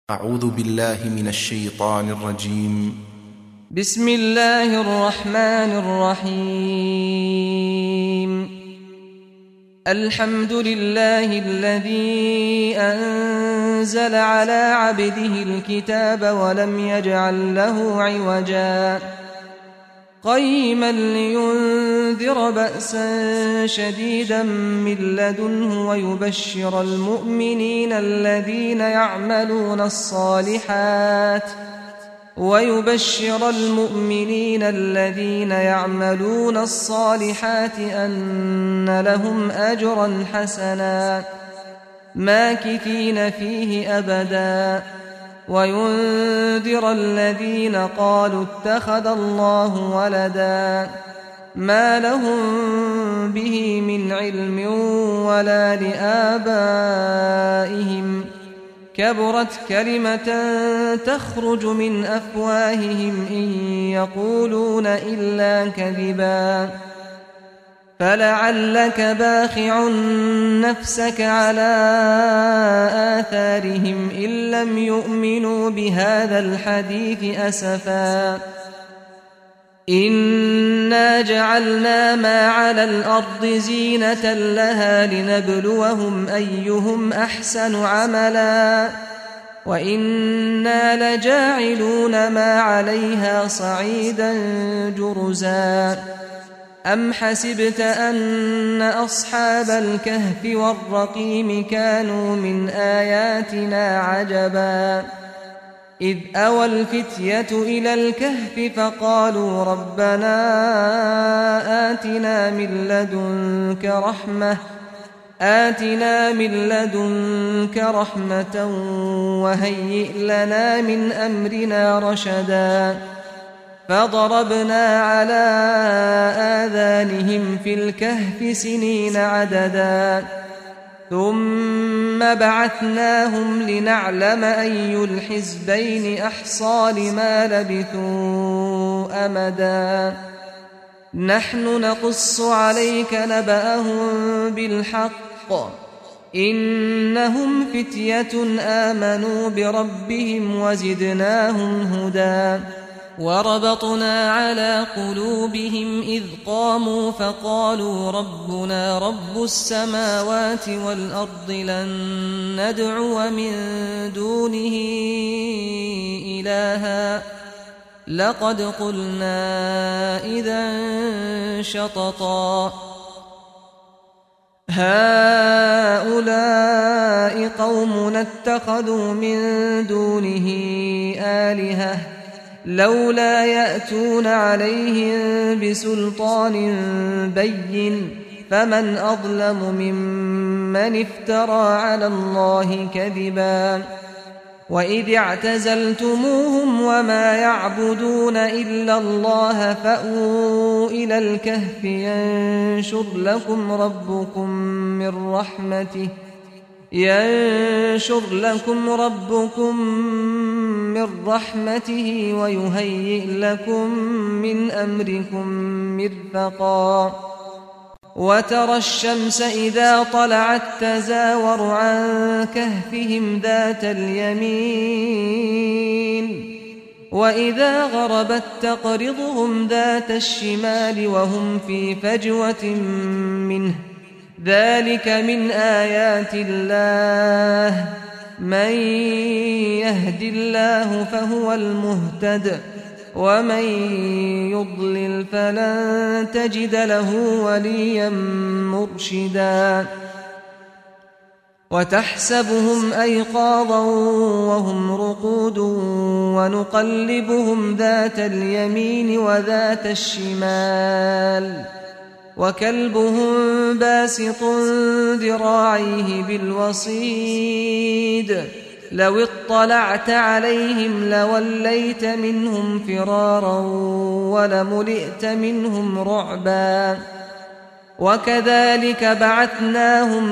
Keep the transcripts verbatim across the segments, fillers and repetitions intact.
أعوذ بالله من الشيطان الرجيم. بسم الله الرحمن الرحيم. الحمد لله الذي أنزل على عبده الكتاب ولم يجعل له عوجا قيما لينذر بأسا شديدا من لدنه ويبشر المؤمنين الذين يعملون الصالحات ويبشر المؤمنين الذين يعملون الصالحات أن لهم أجرا حسنا ماكثين فيه أبدا وينذر الذين قالوا اتخذ الله ولدا ما لهم به من علم ولا لآبائهم كبرت كلمة تخرج من أفواههم إن يقولون إلا كذبا فلعلك باخع نفسك على آثارهم إن لم يؤمنوا بهذا الحديث أسفا إنا جعلنا ما على الأرض زينة لها لنبلوهم أيهم أحسن عملا وإنا لجاعلون ما عليها صعيدا جرزا أم حسبت أن أصحاب الكهف والرقيم كانوا من آياتنا عجبا إذ أوى الفتية إلى الكهف فقالوا ربنا آتنا من لدنك رحمة آتنا من لدنك رحمة وهيئ لنا من أمرنا رشدا فضربنا على آذانهم في الكهف سنين عددا ثم بعثناهم لنعلم أي الحزبين أحصى لما لبثوا أمدا نحن نقص عليك نبأهم بالحق إنهم فتية آمنوا بربهم وزدناهم هدى وربطنا على قلوبهم إذ قاموا فقالوا ربنا رب السماوات والأرض لن ندعو من دونه إلها لقد قلنا إذا شططا هؤلاء قومنا اتخذوا من دونه آلهة لولا يأتون عليهم بسلطان بين فمن أظلم ممن افترى على الله كذبا وإذ اعتزلتموهم وما يعبدون إلا الله فأووا إلى الكهف ينشر لكم ربكم من رحمته ينشر لكم ربكم من رحمته ويهيئ لكم من أمركم مرفقا وترى الشمس إذا طلعت تزاور عن كهفهم ذات اليمين وإذا غربت تقرضهم ذات الشمال وهم في فجوة منه ذلك من آيات الله من يهد الله فهو المهتد ومن يضلل فلن تجد له وليا مرشدا وتحسبهم أيقاظا وهم رقود ونقلبهم ذات اليمين وذات الشمال وكلبهم باسط ذراعيه بالوصيد لو اطلعت عليهم لوليت منهم فرارا ولملئت منهم رعبا وكذلك بعثناهم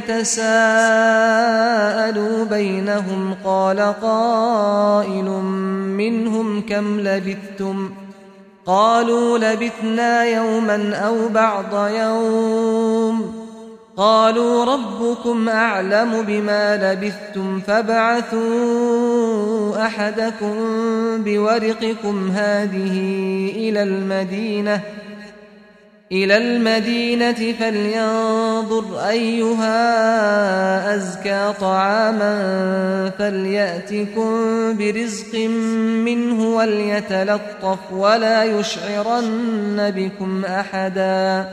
ليتساءلوا بينهم قال قائل منهم كم لبثتم قالوا لبثنا يوما أو بعض يوم قالوا ربكم أعلم بما لبثتم فابعثوا أحدكم بورقكم هذه إلى المدينة إلى المدينة فلينظر أيها أزكى طعاما فليأتكم برزق منه وليتلطف ولا يشعرن بكم أحدا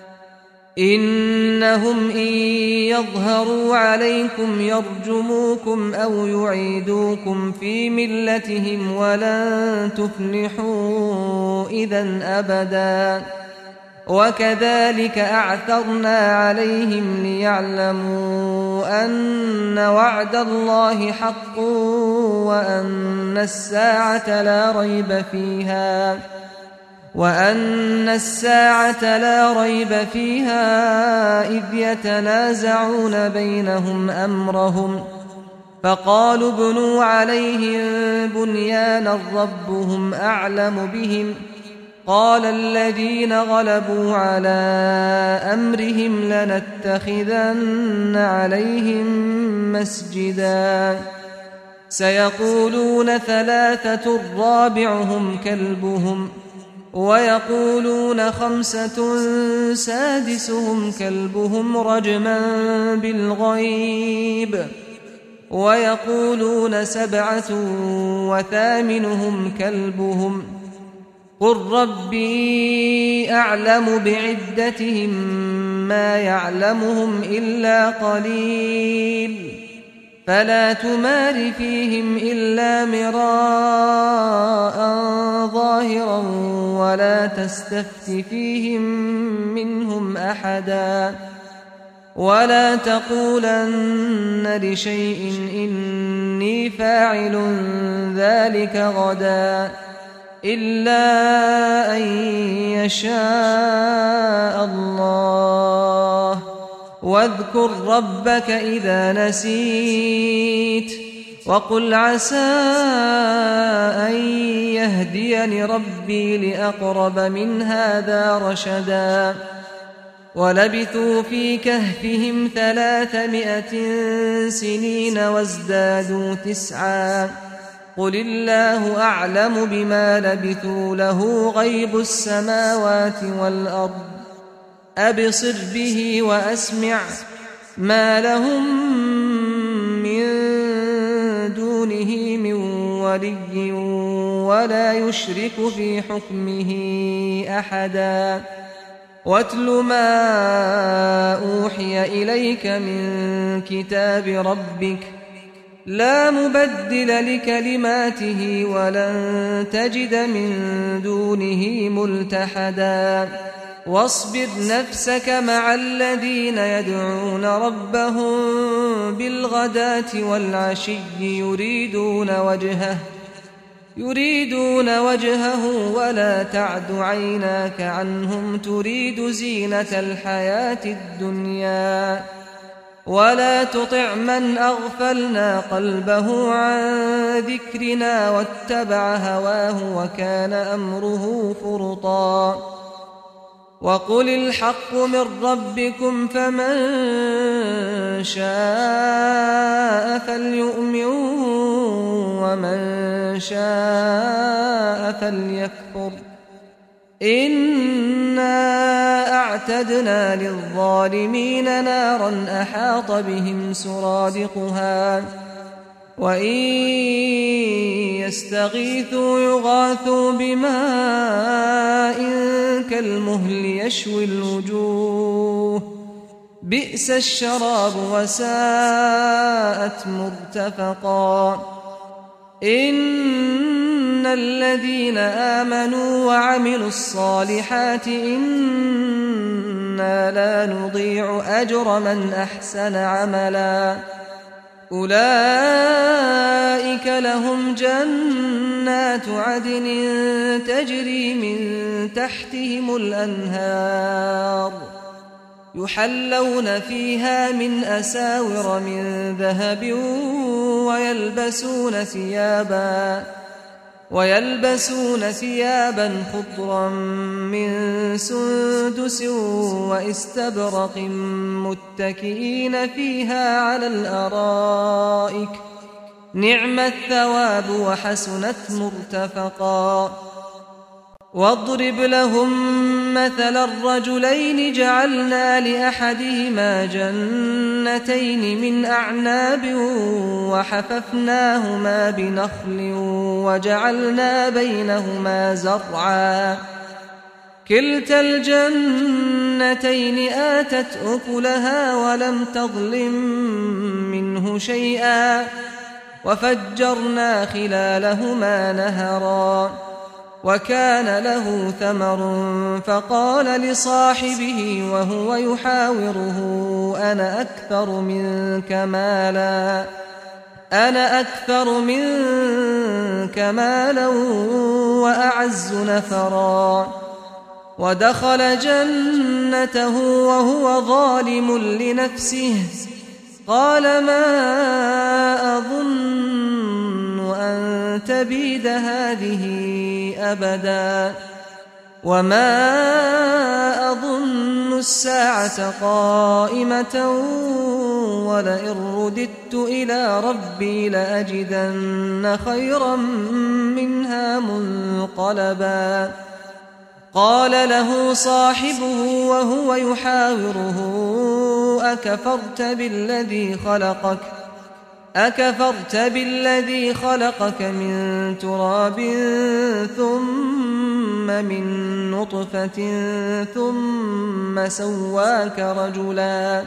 إنهم إن يظهروا عليكم يرجموكم أو يعيدوكم في ملتهم ولن تفلحوا إذن أبدا وكذلك أعثرنا عليهم ليعلموا أن وعد الله حق وأن الساعة لا ريب فيها وأن الساعة لا ريب فيها إذ يتنازعون بينهم أمرهم فقالوا ابنوا عليهم بنيانا ربهم أعلم بهم قال الذين غلبوا على أمرهم لنتخذن عليهم مسجدا سيقولون ثلاثة رابعهم كلبهم ويقولون خمسة سادسهم كلبهم رجما بالغيب ويقولون سبعة وثامنهم كلبهم قل ربي أعلم بعدتهم ما يعلمهم إلا قليل فلا تمار فيهم إلا مراء ظاهرا ولا تستفت فيهم منهم أحدا ولا تقولن لشيء إني فاعل ذلك غدا إلا أن يشاء الله واذكر ربك إذا نسيت وقل عسى أن يهديني ربي لأقرب من هذا رشدا ولبثوا في كهفهم ثلاثمائة سنين وازدادوا تسعا قل الله أعلم بما لبثوا له غيب السماوات والأرض أبصر به وأسمع ما لهم من دونه من ولي ولا يشرك في حكمه أحدا واتل ما أوحي إليك من كتاب ربك لا مبدل لكلماته ولن تجد من دونه ملتحدا واصبر نفسك مع الذين يدعون ربهم بالغداة والعشي يريدون وجهه يريدون وجهه ولا تعد عيناك عنهم تريد زينة الحياة الدنيا ولا تطع من أغفلنا قلبه عن ذكرنا واتبع هواه وكان أمره فرطا وقل الحق من ربكم فمن شاء فليؤمن ومن شاء فليكفر إنا أعتدنا للظالمين نارا أحاط بهم سرادقها وإن يستغيثوا يغاثوا بماء كالمهل يشوي الوجوه بئس الشراب وساءت مرتفقا إن الذين آمنوا وعملوا الصالحات إنا لا نضيع أجر من أحسن عملا أولئك لهم جنات عدن تجري من تحتهم الأنهار يحلون فيها من أساور من ذهب ويلبسون ثيابا ويلبسون ثيابا خضرا من سندس واستبرق متكئين فيها على الأرائك نعم الثواب وحسنت مرتفقا واضرب لهم مثل الرجلين جعلنا لأحدهما جنتين من أعناب وحففناهما بنخل وجعلنا بينهما زرعا كلتا الجنتين آتت أكلها ولم تظلم منه شيئا وفجرنا خلالهما نهرا وكان له ثمر فقال لصاحبه وهو يحاوره أنا أكثر منك مالا أنا أكثر منك مالا وأعز نفرا ودخل جنته وهو ظالم لنفسه قال ما أظن أن تبيد هذه أبدا وما أظن الساعة قائمة ولئن رددت إلى ربي لأجدن خيرا منها منقلبا قال له صاحبه وهو يحاوره أكفرت بالذي خلقك أكفرت بالذي خلقك من تراب ثم من نطفة ثم سواك رجلا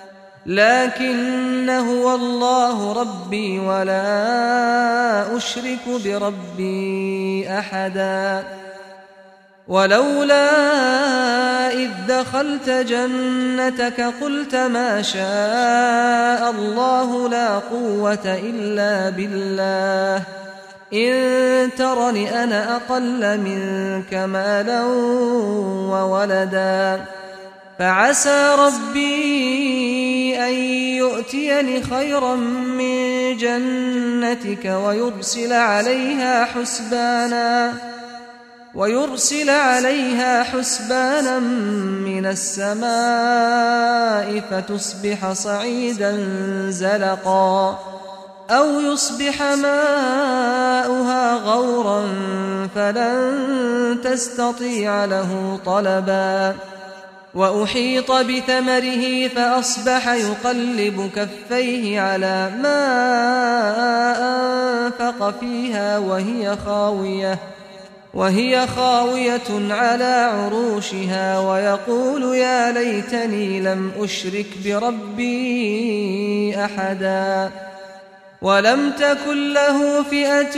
لكن هو الله ربي ولا أشرك بربي أحدا ولولا إذ دخلت جنتك قلت ما شاء الله لا قوة إلا بالله إن ترني أنا أقل منك مالا وولدا فعسى ربي أن يؤتيني خيرا من جنتك ويرسل عليها حسبانا ويرسل عليها حسبانا من السماء فتصبح صعيدا زلقا أو يصبح ماؤها غورا فلن تستطيع له طلبا وأحيط بثمره فأصبح يقلب كفيه على ما أنفق فيها وهي خاوية وهي خاوية على عروشها ويقول يا ليتني لم أشرك بربي أحدا ولم تكن له فئة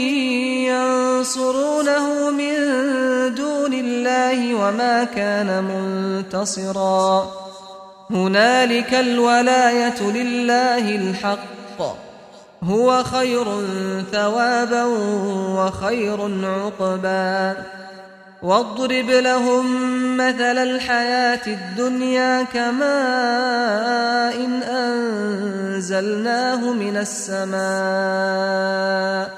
ينصرونه من دون الله وما كان منتصرا هنالك الولاية لله الحق هو خير ثوابا وخير عقبا واضرب لهم مثل الحياة الدنيا كماء إن أنزلناه من السماء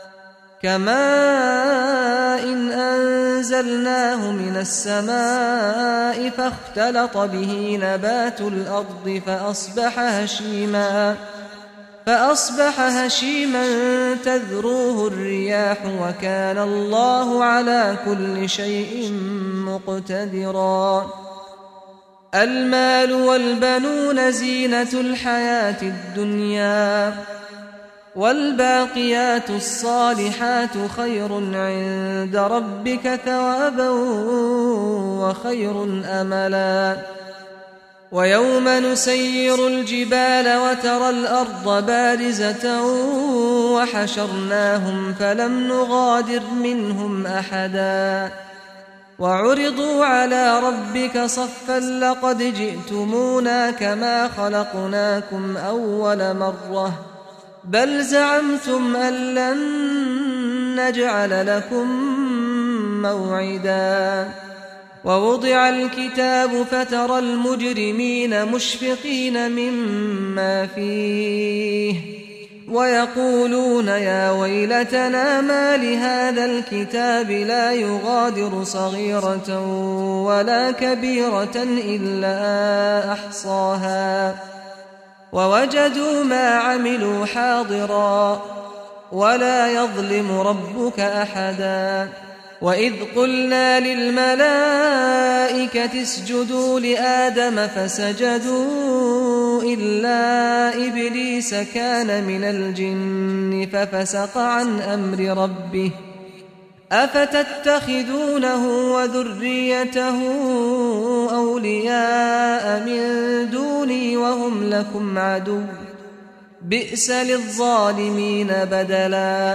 كماء إن أنزلناه من السماء فاختلط به نبات الأرض فأصبح هشيما فأصبح هشيما تذروه الرياح وكان الله على كل شيء مقتدرا المال والبنون زينة الحياة الدنيا والباقيات الصالحات خير عند ربك ثوابا وخير أملا ويوم نسير الجبال وترى الأرض بارزة وحشرناهم فلم نغادر منهم أحدا وعرضوا على ربك صفا لقد جئتمونا كما خلقناكم أول مرة بل زعمتم أن لن نجعل لكم موعدا ووضع الكتاب فترى المجرمين مشفقين مما فيه ويقولون يا ويلتنا ما لهذا الكتاب لا يغادر صغيرة ولا كبيرة إلا أحصاها ووجدوا ما عملوا حاضرا ولا يظلم ربك أحدا وإذ قلنا للملائكة اسجدوا لآدم فسجدوا إلا إبليس كان من الجن ففسق عن أمر ربه أفتتخذونه وذريته أولياء من دوني وهم لكم عدو بئس للظالمين بدلا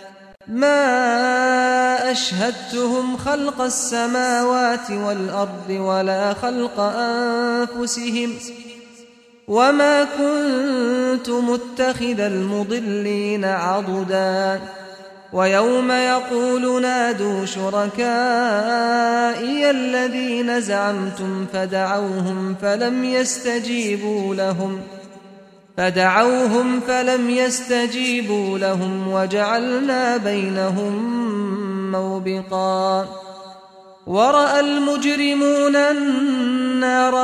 ما أشهدتهم خلق السماوات والأرض ولا خلق أنفسهم وما كنت متخذ المضلين عضدا ويوم يقول نادوا شركائي الذين زعمتم فدعوهم فلم يستجيبوا لهم فدعوهم فلم يستجيبوا لهم وجعلنا بينهم موبقا ورأى المجرمون النار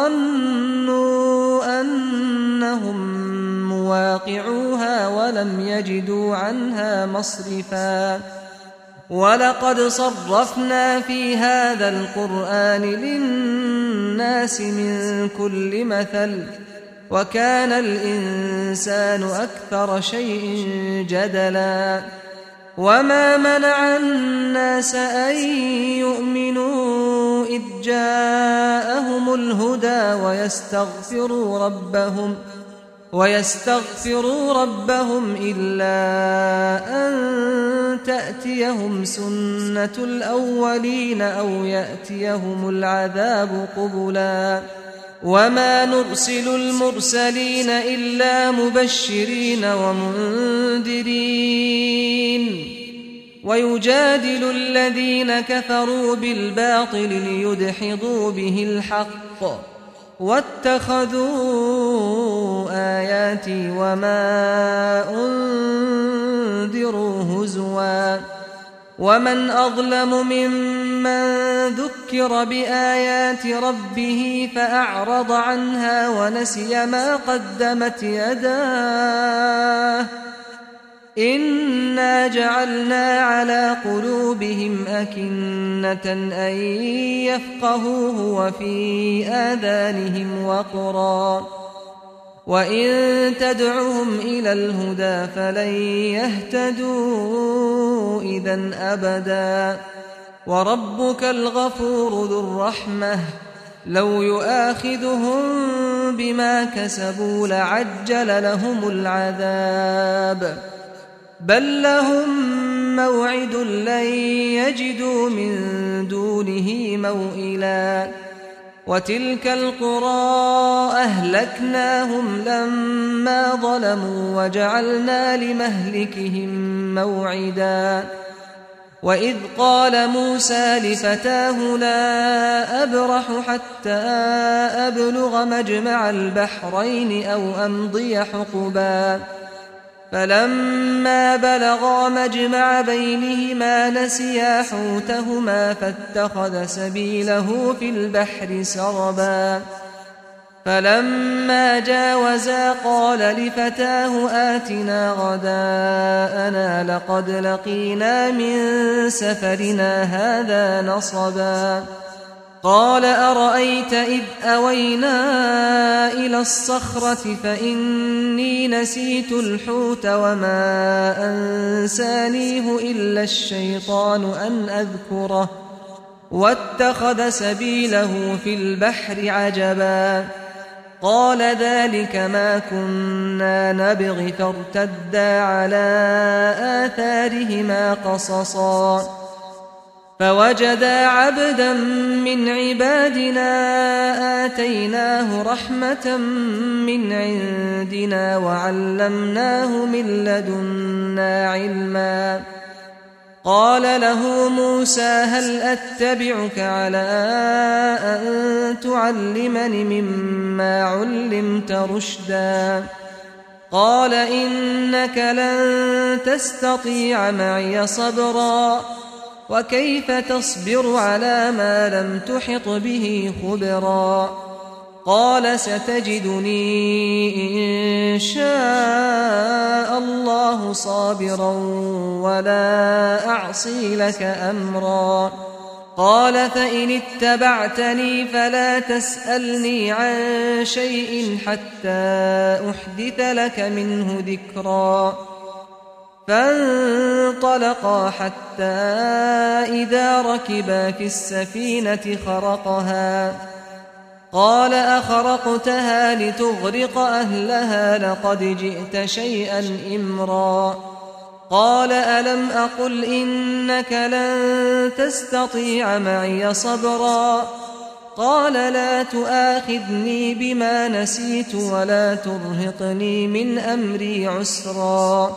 فظنوا أنهم مواقعوها ولم يجدوا عنها مصرفا ولقد صرفنا في هذا القرآن للناس من كل مثل وكان الإنسان أكثر شيء جدلا وما منع الناس أن يؤمنوا إذ جاءهم الهدى ويستغفروا ربهم ويستغفروا ربهم إلا أن تأتيهم سنة الأولين أو يأتيهم العذاب قبلا وما نرسل المرسلين إلا مبشرين ومنذرين ويجادل الذين كفروا بالباطل ليدحضوا به الحق واتخذوا آياتي وما أنذروا هزوا ومن أظلم ممن ذكر بآيات ربه فأعرض عنها ونسي ما قدمت يداه إنا جعلنا على قلوبهم أكنة أن يفقهوه وفي آذانهم وقرا وإن تدعهم إلى الهدى فلن يهتدوا إذا أبدا وربك الغفور ذو الرحمة لو يؤاخذهم بما كسبوا لعجل لهم العذاب بل لهم موعد لن يجدوا من دونه موئلا وتلك القرى أهلكناهم لما ظلموا وجعلنا لمهلكهم موعدا وإذ قال موسى لفتاه لا أبرح حتى أبلغ مجمع البحرين أو أمضي حقبا فلما بلغا مجمع بينهما نسيا حوتهما فاتخذ سبيله في البحر سربا فلما جاوزا قال لفتاه آتنا غداءنا لقد لقينا من سفرنا هذا نصبا قال أرأيت إذ أوينا إلى الصخرة فإني نسيت الحوت وما أنسانيه إلا الشيطان أن أذكره واتخذ سبيله في البحر عجبا قال ذلك ما كنا نبغ فارتدا على آثارهما قصصا فوجدا عبدا من عبادنا آتيناه رحمة من عندنا وعلمناه من لدنا علما قال له موسى هل أتبعك على أن تعلمني مما علمت رشدا قال إنك لن تستطيع معي صبرا وكيف تصبر على ما لم تحط به خبرا قال ستجدني إن شاء الله صابرا ولا أعصي لك أمرا قال فإن اتبعتني فلا تسألني عن شيء حتى أحدث لك منه ذكرا فانطلقا حتى إذا ركبا في السفينة خرقها قال أخرقتها لتغرق أهلها لقد جئت شيئا إمرا قال ألم أقل إنك لن تستطيع معي صبرا قال لا تؤاخذني بما نسيت ولا ترهقني من أمري عسرا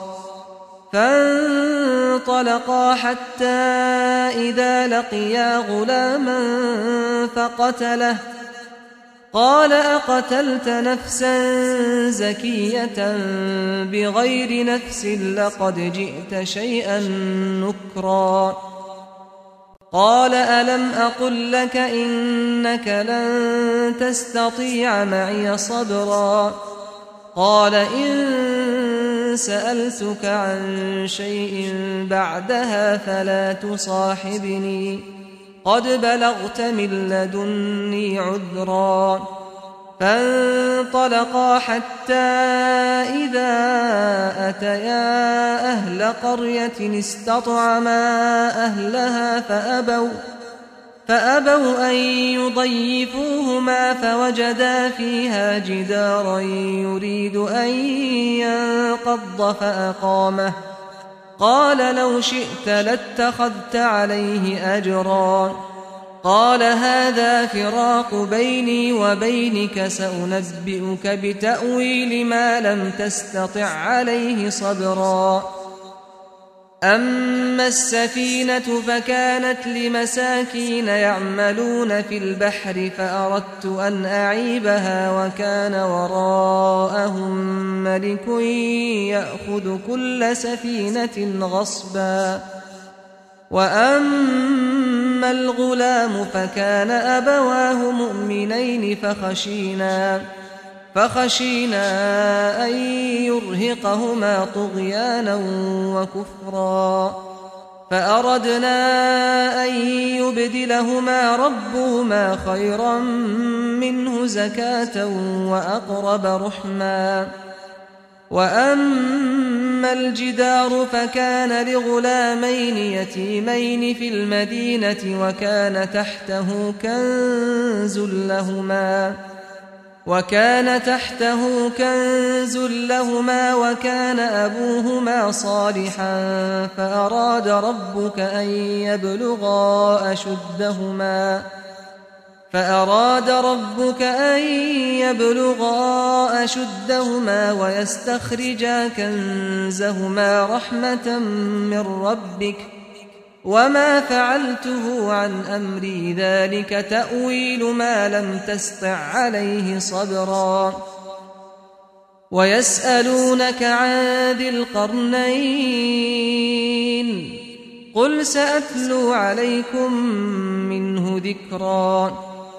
فانطلقا حتى إذا لقيا غلاما فقتله قال أقتلت نفسا زكية بغير نفس لقد جئت شيئا نكرا قال ألم أقل لك إنك لن تستطيع معي صبرا قال إن سألتك عن شيء بعدها فلا تصاحبني قد بلغت من لدني عذرا فانطلقا حتى إذا أتيا أهل قرية استطعما أهلها فأبوا فأبوا أن يضيفوهما فوجدا فيها جدارا يريد أن ينقض فأقامه قال لو شئت لاتخذت عليه أجرا قال هذا فراق بيني وبينك سأنبئك بتأويل ما لم تستطع عليه صبرا أما السفينة فكانت لمساكين يعملون في البحر فأردت أن أعيبها وكان وراءهم ملك يأخذ كل سفينة غصبا وأما الغلام فكان أبواه مؤمنين فخشينا فخشينا أن يرهقهما طغيانا وكفرا فأردنا أن يبدلهما ربهما خيرا منه زكاة وأقرب رحما وأما الجدار فكان لغلامين يتيمين في المدينة وكان تحته كنز لهما وكان تحته كنز لهما وكان أبوهما صالحا فأراد ربك أن يبلغا أشدهما فأراد ربك أن يبلغا أشدهما ويستخرجا كنزهما رحمة من ربك وما فعلته عن أمري ذلك تأويل ما لم تسطع عليه صبرا ويسألونك عن ذي القرنين قل سأتلو عليكم منه ذكرا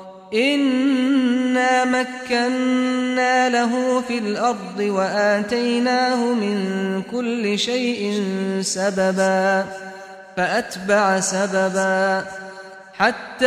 إنا مكنا له في الأرض وآتيناه من كل شيء سببا فأتبع سببا حتى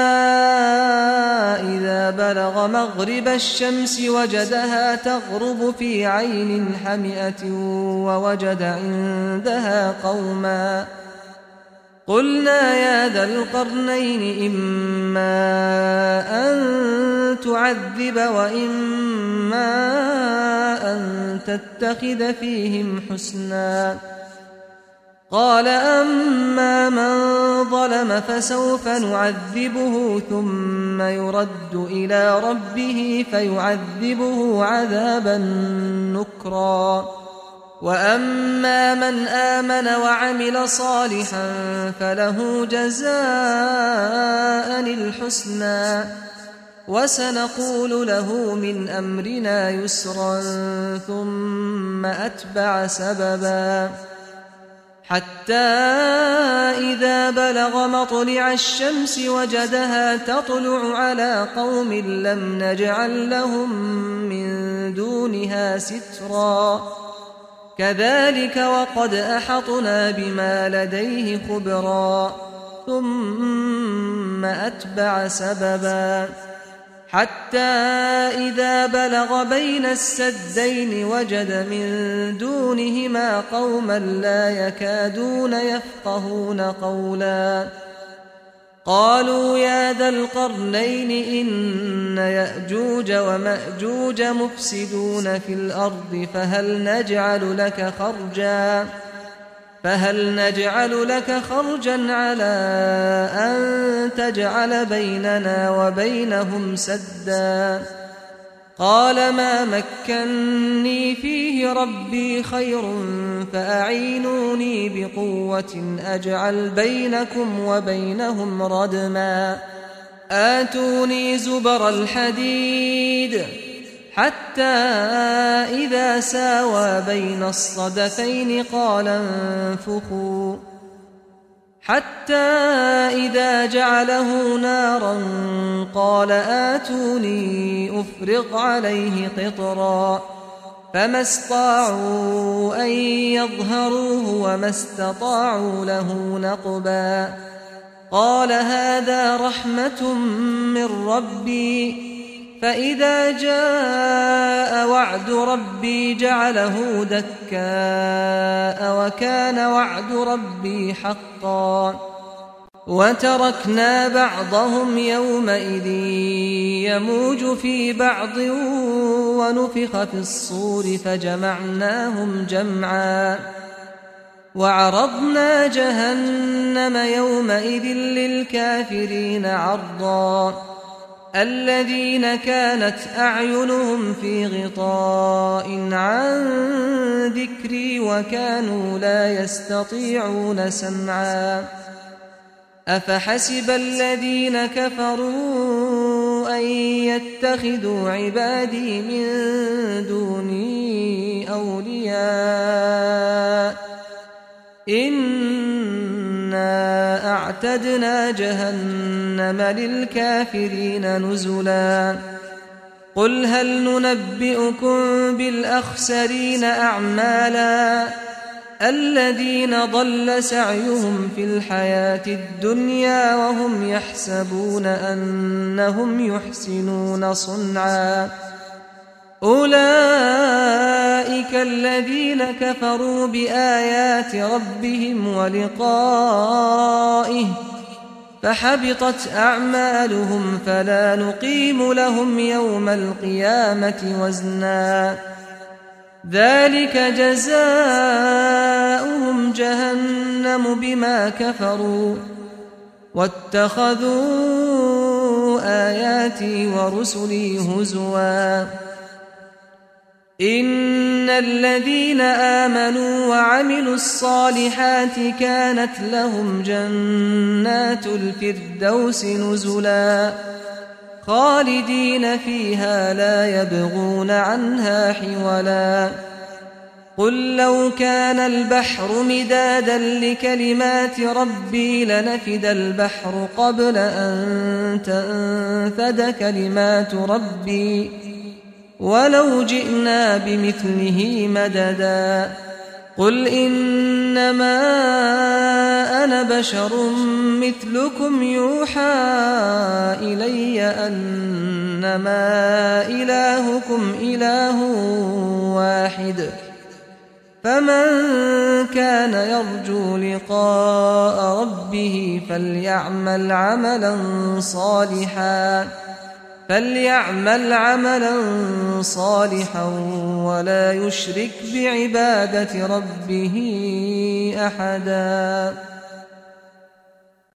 إذا بلغ مغرب الشمس وجدها تغرب في عين حمئة ووجد عندها قوما قلنا يا ذا القرنين إما أن تعذب وإما أن تتخذ فيهم حسنا قال أما من ظلم فسوف نعذبه ثم يرد إلى ربه فيعذبه عذابا نكرا وأما من آمن وعمل صالحا فله جزاء الحسنى وسنقول له من أمرنا يسرا ثم أتبع سببا حتى إذا بلغ مطلع الشمس وجدها تطلع على قوم لم نجعل لهم من دونها سترا كذلك وقد أحطنا بما لديه خبرا ثم أتبع سببا حتى إذا بلغ بين السدين وجد من دونهما قوما لا يكادون يفقهون قولا قالوا يا ذا القرنين إن يأجوج ومأجوج مفسدون في الأرض فهل نجعل لك خرجا فهل نجعل لك خرجا على أن تجعل بيننا وبينهم سدا قال ما مكني فيه ربي خير فأعينوني بقوة أجعل بينكم وبينهم ردما آتوني زبر الحديد حتى إذا ساوى بين الصدفين قال انفخوا حتى إذا جعله نارا قال آتوني أفرغ عليه قطرا فما استطاعوا أن يظهروه وما استطاعوا له نقبا قال هذا رحمة من ربي فإذا جاء وعد ربي جعله دكاء وكان وعد ربي حقا وتركنا بعضهم يومئذ يموج في بعض ونفخ في الصور فجمعناهم جمعا وعرضنا جهنم يومئذ للكافرين عرضا الذين كانت أعينهم في غطاء عن ذكري وكانوا لا يستطيعون سمعا أفحسب الذين كفروا أن يتخذوا عبادي من دوني أولياء إنا أعتدنا جهنم للكافرين نزلا قل هل ننبئكم بالأخسرين أعمالا الذين ضل سعيهم في الحياة الدنيا وهم يحسبون أنهم يحسنون صنعا أولئك الذين كفروا بآيات ربهم ولقائه فحبطت أعمالهم فلا نقيم لهم يوم القيامة وزنا ذلك جزاؤهم جهنم بما كفروا واتخذوا آياتي ورسلي هزوا إن الذين آمنوا وعملوا الصالحات كانت لهم جنات الفردوس نزلا خالدين فيها لا يبغون عنها حولا قل لو كان البحر مدادا لكلمات ربي لنفد البحر قبل أن تنفد كلمات ربي ولو جئنا بمثله مددا قل إنما أنا بشر مثلكم يوحى إلي أنما إلهكم إله واحد فمن كان يرجو لقاء ربه فليعمل عملا صالحا فليعمل عملا صالحا ولا يشرك بعبادة ربه أحدا.